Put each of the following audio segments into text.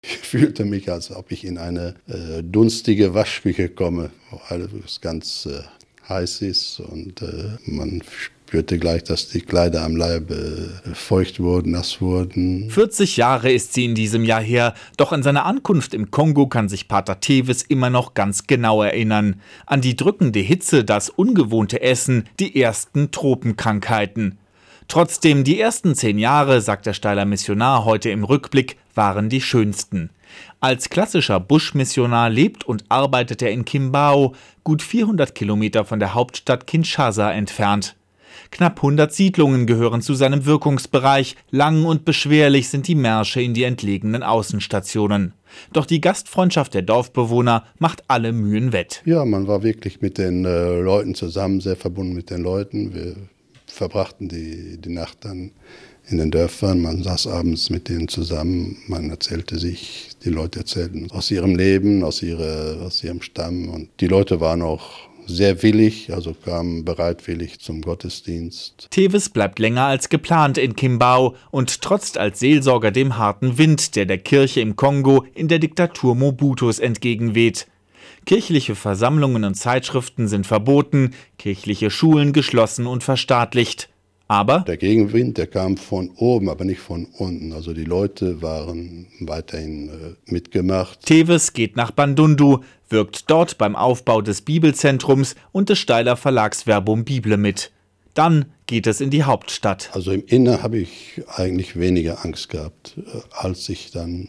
Ich fühlte mich, als ob ich in eine dunstige Waschküche komme, wo alles ganz heiß ist und man spürte gleich, dass die Kleider am Leib feucht wurden, nass wurden. 40 Jahre ist sie in diesem Jahr her, doch an seine Ankunft im Kongo kann sich Pater Teves immer noch ganz genau erinnern. An die drückende Hitze, das ungewohnte Essen, die ersten Tropenkrankheiten. Trotzdem, die ersten 10 Jahre, sagt der Steyler Missionar heute im Rückblick, waren die schönsten. Als klassischer Buschmissionar lebt und arbeitet er in Kimbao, gut 400 Kilometer von der Hauptstadt Kinshasa entfernt. Knapp 100 Siedlungen gehören zu seinem Wirkungsbereich, lang und beschwerlich sind die Märsche in die entlegenen Außenstationen. Doch die Gastfreundschaft der Dorfbewohner macht alle Mühen wett. Ja, man war wirklich mit den Leuten zusammen, sehr verbunden mit den Leuten. Wir verbrachten die Nacht dann in den Dörfern, man saß abends mit denen zusammen, man erzählte sich, die Leute erzählten aus ihrem Leben, aus ihrem Stamm und die Leute waren auch sehr willig, also kamen bereitwillig zum Gottesdienst. Teves bleibt länger als geplant in Kimbao und trotzt als Seelsorger dem harten Wind, der Kirche im Kongo in der Diktatur Mobutus entgegenweht. Kirchliche Versammlungen und Zeitschriften sind verboten, kirchliche Schulen geschlossen und verstaatlicht. Aber der Gegenwind, der kam von oben, aber nicht von unten. Also die Leute waren weiterhin mitgemacht. Teves geht nach Bandundu, wirkt dort beim Aufbau des Bibelzentrums und des Steyler Verlags Verbum Bible mit. Dann geht es in die Hauptstadt. Also im Inneren habe ich eigentlich weniger Angst gehabt, als ich dann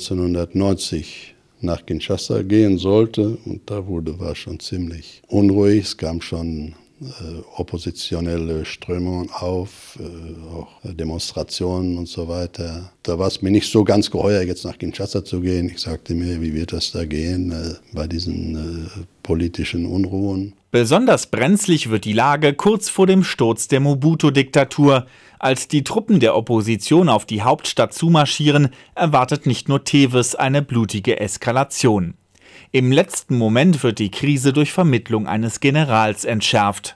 1990 nach Kinshasa gehen sollte. Und da war schon ziemlich unruhig. Es kam schon oppositionelle Strömungen auf, auch Demonstrationen und so weiter. Da war es mir nicht so ganz geheuer, jetzt nach Kinshasa zu gehen. Ich sagte mir, wie wird das da gehen bei diesen politischen Unruhen? Besonders brenzlig wird die Lage kurz vor dem Sturz der Mobutu-Diktatur. Als die Truppen der Opposition auf die Hauptstadt zumarschieren, erwartet nicht nur Teves eine blutige Eskalation. Im letzten Moment wird die Krise durch Vermittlung eines Generals entschärft.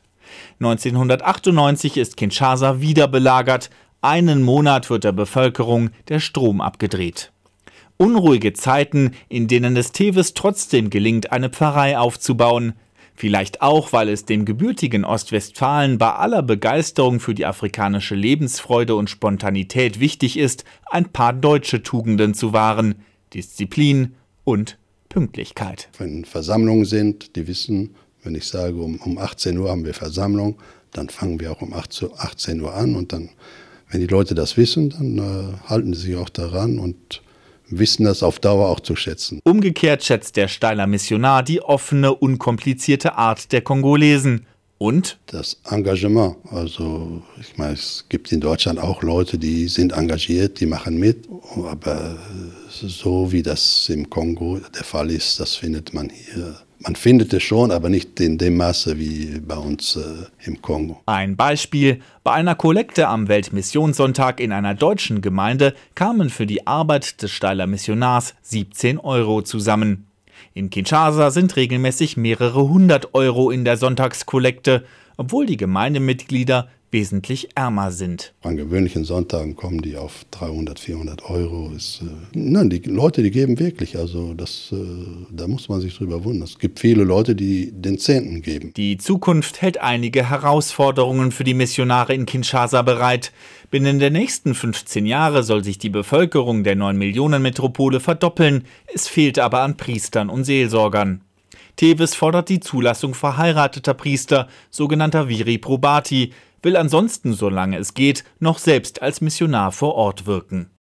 1998 ist Kinshasa wieder belagert. Einen Monat wird der Bevölkerung der Strom abgedreht. Unruhige Zeiten, in denen es Teves trotzdem gelingt, eine Pfarrei aufzubauen. Vielleicht auch, weil es dem gebürtigen Ostwestfalen bei aller Begeisterung für die afrikanische Lebensfreude und Spontanität wichtig ist, ein paar deutsche Tugenden zu wahren: Disziplin und Pünktlichkeit. Wenn Versammlungen sind, die wissen, wenn ich sage, um 18 Uhr haben wir Versammlung, dann fangen wir auch um 18 Uhr an. Und dann, wenn die Leute das wissen, dann halten sie sich auch daran und wissen das auf Dauer auch zu schätzen. Umgekehrt schätzt der Steyler Missionar die offene, unkomplizierte Art der Kongolesen. Und das Engagement. Also ich meine, es gibt in Deutschland auch Leute, die sind engagiert, die machen mit. Aber so wie das im Kongo der Fall ist, das findet man hier. Man findet es schon, aber nicht in dem Maße wie bei uns im Kongo. Ein Beispiel: Bei einer Kollekte am Weltmissionssonntag in einer deutschen Gemeinde kamen für die Arbeit des Steyler Missionars 17 € zusammen. In Kinshasa sind regelmäßig mehrere 100 € in der Sonntagskollekte, obwohl die Gemeindemitglieder wesentlich ärmer sind. An gewöhnlichen Sonntagen kommen die auf 300, 400 €. Nein, die Leute, die geben wirklich. Also da muss man sich drüber wundern. Es gibt viele Leute, die den Zehnten geben. Die Zukunft hält einige Herausforderungen für die Missionare in Kinshasa bereit. Binnen der nächsten 15 Jahre soll sich die Bevölkerung der 9-Millionen-Metropole verdoppeln. Es fehlt aber an Priestern und Seelsorgern. Teves fordert die Zulassung verheirateter Priester, sogenannter Viri Probati, will ansonsten, solange es geht, noch selbst als Missionar vor Ort wirken.